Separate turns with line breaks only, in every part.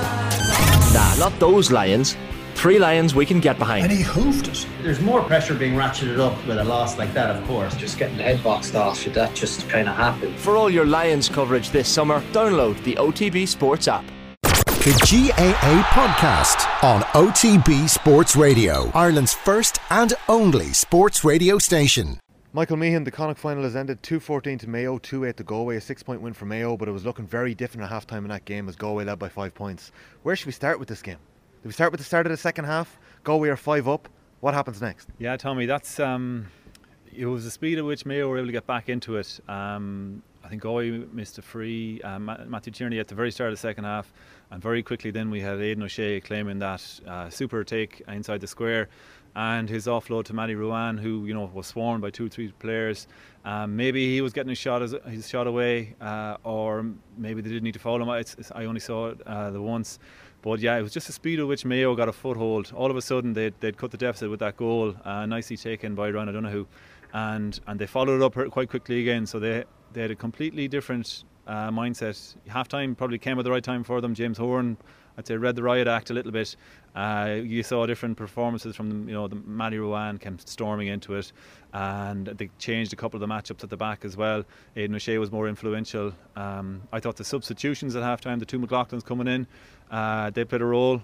Nah, not those Lions. 3 Lions we can get behind.
And he hoofed it.
There's more pressure being ratcheted up with a loss like that, of course.
Just getting the head boxed off you, that just kind of happened.
For all your Lions coverage this summer, download the OTB Sports app.
The GAA podcast on OTB Sports Radio, Ireland's first and only sports radio station.
Michael Meehan, the Connacht final has ended 2-14 to Mayo, 2-8 to Galway, a 6-point win for Mayo, but it was looking very different at half time in that game as Galway led by 5 points. Where should we start with this game? Do we start with the start of the second half? Galway are 5 up. What happens next?
Yeah, Tommy, that's it was the speed at which Mayo were able to get back into it. I think Galway missed a free. Matthew Tierney at the very start of the second half, and very quickly then we had Aidan O'Shea claiming that super take inside the square, and his offload to Matty Ruane, who was swarmed by 2-3 players. Maybe he was getting his shot away, or maybe they didn't need to foul him. I only saw it the once. But yeah, it was just the speed at which Mayo got a foothold. All of a sudden, they'd cut the deficit with that goal, nicely taken by Ryan O'Donoghue, and they followed it up quite quickly again. So they had a completely different mindset. Half-time probably came at the right time for them. James Horan, I'd say, read the riot act a little bit. You saw different performances from the Matty Ruane came storming into it, and they changed a couple of the matchups at the back as well. Aidan O'Shea was more influential. I thought the substitutions at half-time, the 2 McLaughlins coming in, they played a role,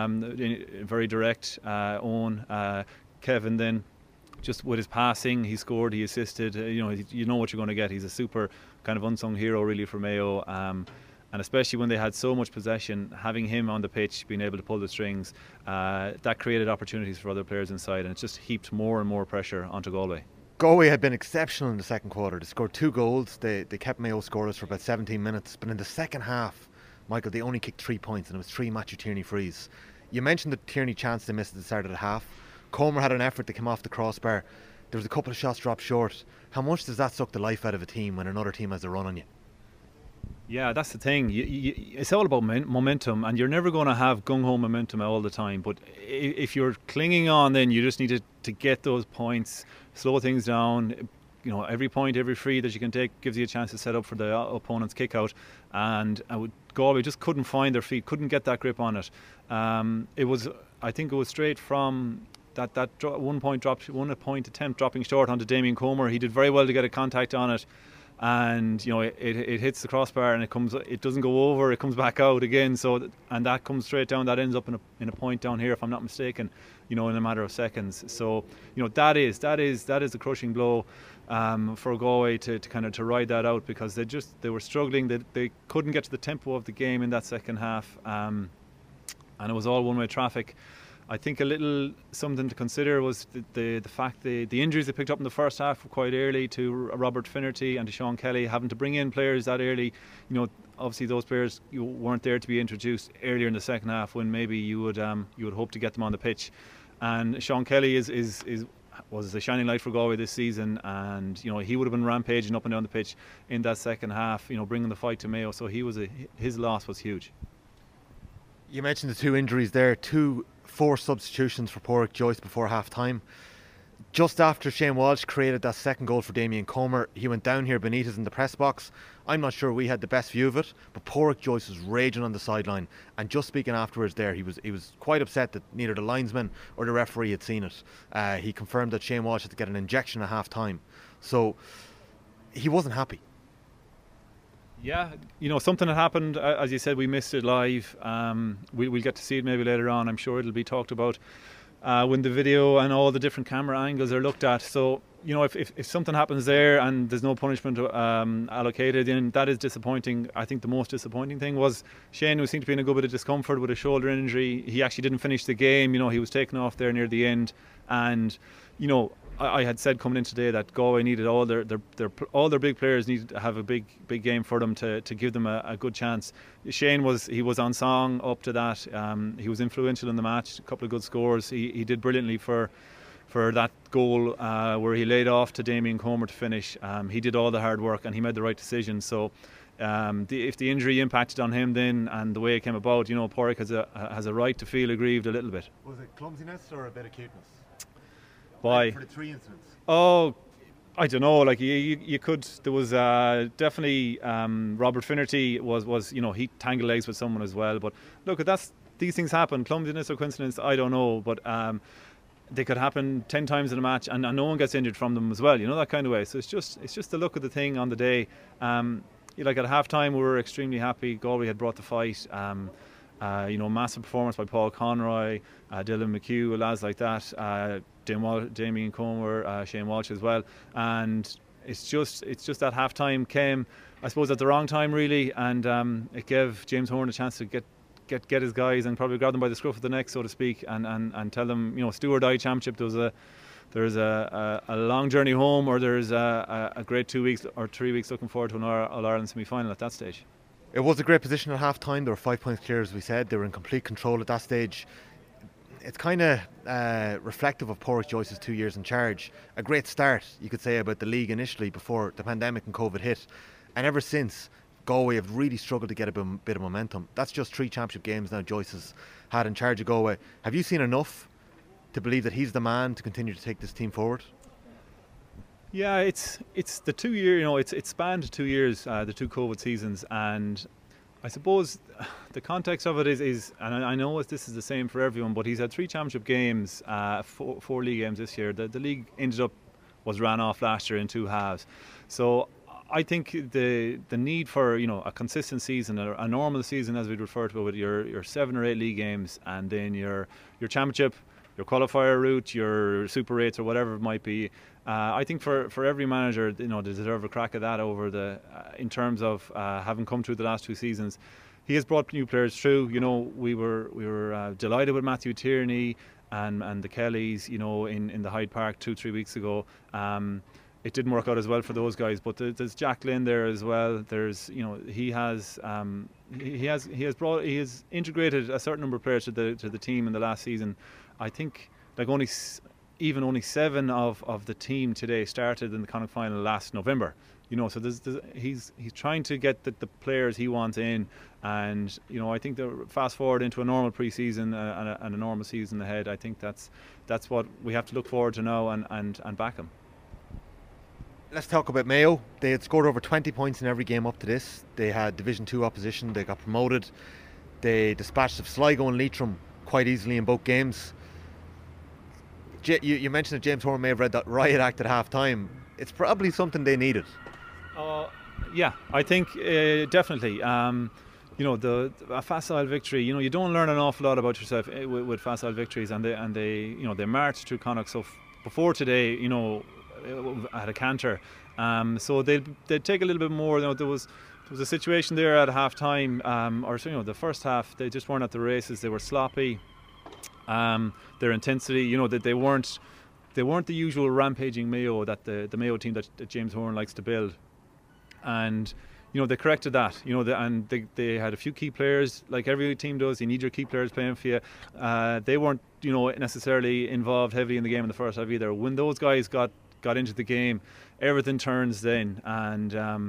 very direct. Owen, Kevin then, just with his passing, he scored, he assisted. You know what you're going to get. He's a super kind of unsung hero really for Mayo, and especially when they had so much possession, having him on the pitch, being able to pull the strings, that created opportunities for other players inside, and it just heaped more and more pressure onto Galway.
Galway had been exceptional in the second quarter. They scored 2 goals. They kept Mayo scoreless for about 17 minutes, but in the second half, Michael, they only kicked 3 points, and it was 3 Matthew Tierney frees. You mentioned the Tierney chance they missed at the start of the half. Comer had an effort that came off the crossbar. There was a couple of shots dropped short. How much does that suck the life out of a team when another team has a run on you?
Yeah, that's the thing. It's all about momentum, and you're never going to have gung-ho momentum all the time. But if you're clinging on, then you just need to get those points, slow things down. Every point, every free that you can take gives you a chance to set up for the opponent's kick out. And Galway just couldn't find their feet, couldn't get that grip on it. I think it was straight from that 1 point attempt dropping short onto Damien Comer. He did very well to get a contact on it, and it hits the crossbar, and it doesn't go over, it comes back out again. And that comes straight down. That ends up in a point down here, if I'm not mistaken. In a matter of seconds. So that is the crushing blow for Galway to ride that out, because they were struggling. They couldn't get to the tempo of the game in that second half, and it was all one-way traffic. I think a little something to consider was the fact the injuries they picked up in the first half were quite early, to Robert Finnerty and to Sean Kelly, having to bring in players that early. Obviously those players weren't there to be introduced earlier in the second half, when maybe you would hope to get them on the pitch. And Sean Kelly was the shining light for Galway this season, and he would have been rampaging up and down the pitch in that second half, bringing the fight to Mayo. So his loss was huge.
You mentioned the 2 injuries there, 2 forced substitutions for Pádraig Joyce before half time. Just after Shane Walsh created that second goal for Damien Comer, he went down here, Benitez in the press box. I'm not sure we had the best view of it, but Pádraig Joyce was raging on the sideline, and just speaking afterwards there, he was quite upset that neither the linesman or the referee had seen it. He confirmed that Shane Walsh had to get an injection at half time, so he wasn't happy.
Yeah, something had happened. As you said, we missed it live. We'll get to see it maybe later on. I'm sure it'll be talked about when the video and all the different camera angles are looked at. So, if something happens there and there's no punishment allocated, then that is disappointing. I think the most disappointing thing was Shane, who seemed to be in a good bit of discomfort with a shoulder injury. He actually didn't finish the game. He was taken off there near the end. And, I had said coming in today that Galway needed all their big players needed to have a big game for them to give them a good chance. Shane was on song up to that. He was influential in the match, a couple of good scores. He did brilliantly for that goal where he laid off to Damien Comer to finish. He did all the hard work, and he made the right decision. So if the injury impacted on him then, and the way it came about, Pádraig has a right to feel aggrieved a little bit.
Was it clumsiness or a bit of cuteness?
Why?
For the 3 incidents.
Oh, I don't know. Like you could. There was definitely Robert Finnerty was he tangled legs with someone as well. But look, these things happen. Clumsiness or coincidence, I don't know. But they could happen 10 times in a match, and no one gets injured from them as well. That kind of way. So it's just the look of the thing on the day. Like at half time, we were extremely happy. Galway had brought the fight. Massive performance by Paul Conroy, Dylan McHugh, lads like that. Damien Comer, Shane Walsh as well. And it's just that half time came, I suppose, at the wrong time really, and it gave James Horan a chance to get his guys and probably grab them by the scruff of the neck, so to speak, and tell them, Stu or Die Championship. There's a long journey home, or there's a great 2 weeks or 3 weeks looking forward to an All-Ireland semi-final at that stage.
It was a great position at half time. They were 5 points clear, as we said. They were in complete control at that stage. It's kind of reflective of Pádraig Joyce's 2 years in charge. A great start, you could say, about the league initially before the pandemic and COVID hit. And ever since, Galway have really struggled to get a bit of momentum. That's just 3 championship games now Joyce has had in charge of Galway. Have you seen enough to believe that he's the man to continue to take this team forward?
Yeah, it's the 2 year. It's spanned 2 years, the 2 COVID seasons, and I suppose the context of it is, and I know this is the same for everyone, but he's had 3 championship games, 4 league games this year. The league was ran off last year in 2 halves. So I think the need for a consistent season, a normal season as we'd refer to it, with your 7 or 8 league games, and then your championship, your qualifier route, your Super 8s or whatever it might be. I think for every manager, they deserve a crack at that over in terms of having come through the last 2 seasons. He has brought new players through. We were delighted with Matthew Tierney and the Kellys, in the Hyde Park 2-3 weeks ago. It didn't work out as well for those guys, but there's Jack Lynn there as well. There's he has integrated a certain number of players to the team in the last season. I think only 7 of the team today started in the Connacht final last November. So he's trying to get the players he wants in, and I think that fast forward into a normal pre-season and a normal season ahead. I think that's what we have to look forward to now and back him.
Let's talk about Mayo. They had scored over 20 points in every game up to this. They had Division 2 opposition. They got promoted. They dispatched of Sligo and Leitrim quite easily in both games. You mentioned that James Horan may have read that riot act at half time. It's probably something they needed.
Yeah, I think definitely. A facile victory. You don't learn an awful lot about yourself with facile victories, and they marched through Connacht. So before today, at a canter, so they'd take a little bit more. There was a situation there at half time, the first half. They just weren't at the races. They were sloppy. Their intensity, that they weren't the usual rampaging Mayo that the Mayo team that James Horan likes to build. And they corrected that. And they had a few key players, like every team does. You need your key players playing for you. They weren't necessarily involved heavily in the game in the first half either. When those guys got into the game, everything turns then. And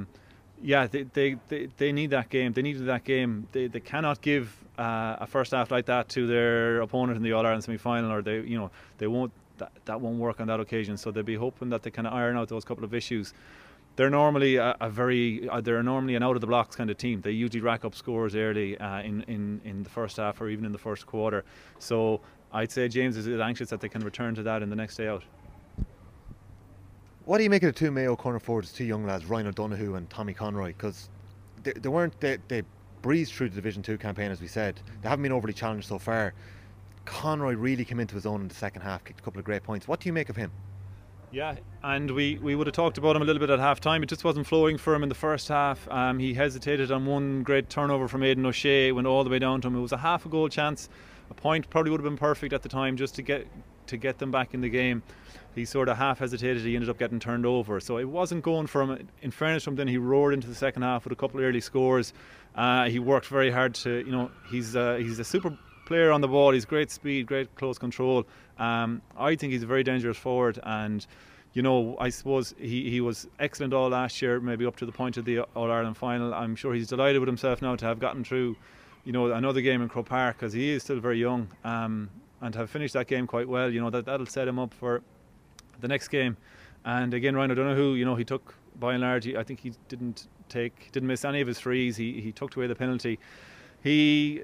they need that game. They needed that game. They cannot give a first half like that to their opponent in the All-Ireland semi-final, or they won't. That won't work on that occasion. So they'll be hoping that they can iron out those couple of issues. They're normally they're normally an out of the blocks kind of team. They usually rack up scores early in the first half or even in the first quarter. So I'd say James is anxious that they can return to that in the next day out.
What do you make of the 2 Mayo corner forwards, 2 young lads, Ryan O'Donoghue and Tommy Conroy? Because they breezed through the Division 2 campaign, as we said. They haven't been overly challenged so far. Conroy really came into his own in the second half, kicked a couple of great points. What do you make of him?
Yeah, and we would have talked about him a little bit at half time. It just wasn't flowing for him in the first half. He hesitated on one great turnover from Aidan O'Shea, went all the way down to him. It was a half a goal chance. A point probably would have been perfect at the time just to get them back in the game. He sort of half hesitated. He ended up getting turned over, so it wasn't going for him. In fairness to him, then he roared into the second half with a couple of early scores. He worked very hard to, he's a super player on the ball. He's great speed, great close control. I think he's a very dangerous forward, and I suppose he was excellent all last year, maybe up to the point of the All-Ireland final. I'm sure he's delighted with himself now to have gotten through another game in Croke Park, because he is still very young, and have finished that game quite well. That'll set him up for the next game And again, Ryan O'Donoghue, he took, by and large, I think he didn't miss any of his frees. He took away the penalty. There's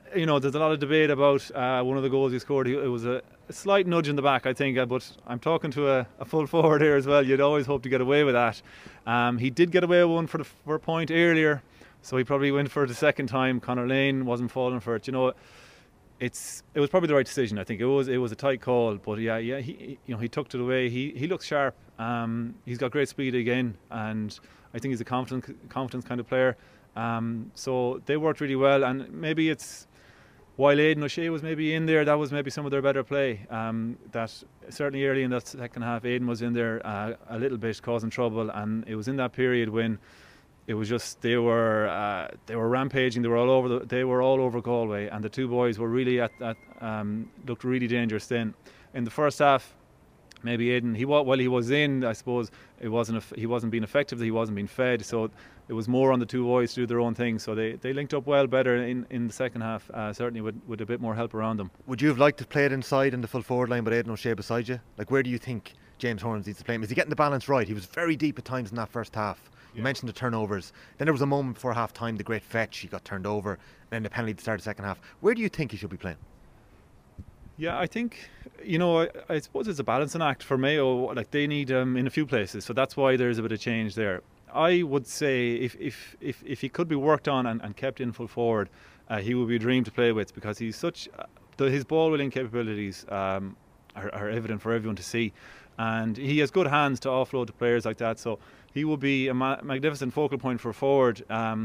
a lot of debate about one of the goals he scored. It was a slight nudge in the back, I think, but I'm talking to a full forward here as well. You'd always hope to get away with that. He did get away with one for a point earlier, so he probably went for it the second time. Conor Lane wasn't falling for it. It was probably the right decision. I think it was a tight call, but he tucked it away. He looks sharp. He's got great speed again, and I think he's a confidence kind of player. So they worked really well, and maybe it's while Aidan O'Shea was maybe in there, that was maybe some of their better play. That certainly early in that second half, Aidan was in there a little bit causing trouble, and it was in that period when it was just they were rampaging. They were all over Galway, and the two boys were really looked really dangerous. Then in the first half, maybe Aidan, he was in, I suppose he wasn't being effective. He wasn't being fed. So it was more on the two boys to do their own thing. So they linked up well better in the second half. Certainly with a bit more help around them.
Would you have liked to play it inside in the full forward line with Aidan O'Shea beside you? Like, where do you think James Horns needs to play him? Is he getting the balance right? He was very deep at times in that first half. You mentioned the turnovers. Then there was a moment before half time, the great fetch, he got turned over, and then the penalty to start the second half. Where do you think he should be playing?
Yeah, I think, I suppose it's a balancing act for Mayo. Like, they need him in a few places, so that's why there's a bit of change there. I would say if he could be worked on and kept in full forward, he would be a dream to play with, because he's his ball winning capabilities are evident for everyone to see, and he has good hands to offload to players like that. So he will be a magnificent focal point for forward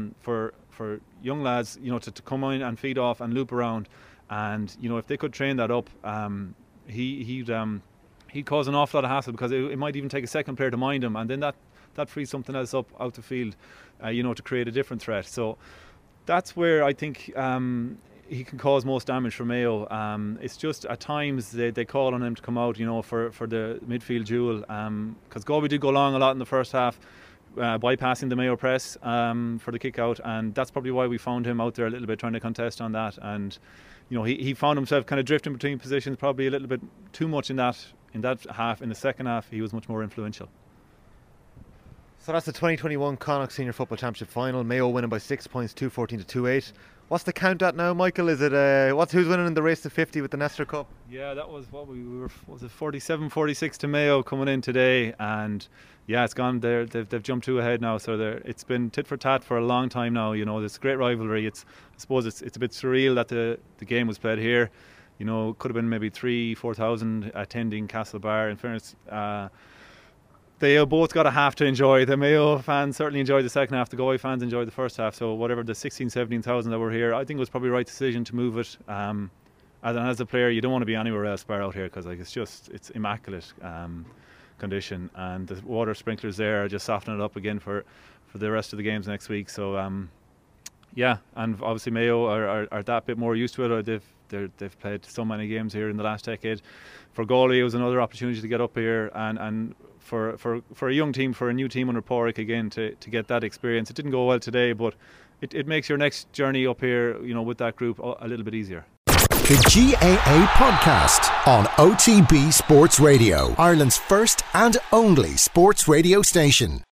for young lads, to come in and feed off and loop around. And if they could train that up, he'd cause an awful lot of hassle, because it might even take a second player to mind him, and then that frees something else up out the field, to create a different threat. So that's where I think he can cause most damage for Mayo. It's just at times they call on him to come out, for the midfield duel, because Galway did go long a lot in the first half, bypassing the Mayo press for the kick out, and that's probably why we found him out there a little bit trying to contest on that. And he found himself kind of drifting between positions, probably a little bit too much in that half. In the second half, he was much more influential.
So that's the 2021 Connacht Senior Football Championship final. Mayo winning by 6 points, 2-14 to 2-8. What's the count at now, Michael? Is it who's winning in the race to 50 with the Nestor Cup?
Yeah, that was what we were. Was it 47-46 to Mayo coming in today? And yeah, it's gone there. They've jumped 2 ahead now. So it's been tit for tat for a long time now. This great rivalry. I suppose it's a bit surreal that the game was played here. Could have been maybe 3,000-4,000 attending Castlebar. In fairness, they both got a half to enjoy. The Mayo fans certainly enjoyed the second half. The Galway fans enjoyed the first half. So whatever the 16,000-17,000 that were here, I think it was probably the right decision to move it. As a player, you don't want to be anywhere else bar out here, because it's immaculate condition, and the water sprinklers there are just softening it up again for the rest of the games next week. So and obviously Mayo are that bit more used to it. They've played so many games here in the last decade. For Galway, it was another opportunity to get up here, and for a young team, for a new team under Pádraig again, to get that experience. It didn't go well today, but it makes your next journey up here, with that group, a little bit easier.
The GAA Podcast on OTB Sports Radio, Ireland's first and only sports radio station.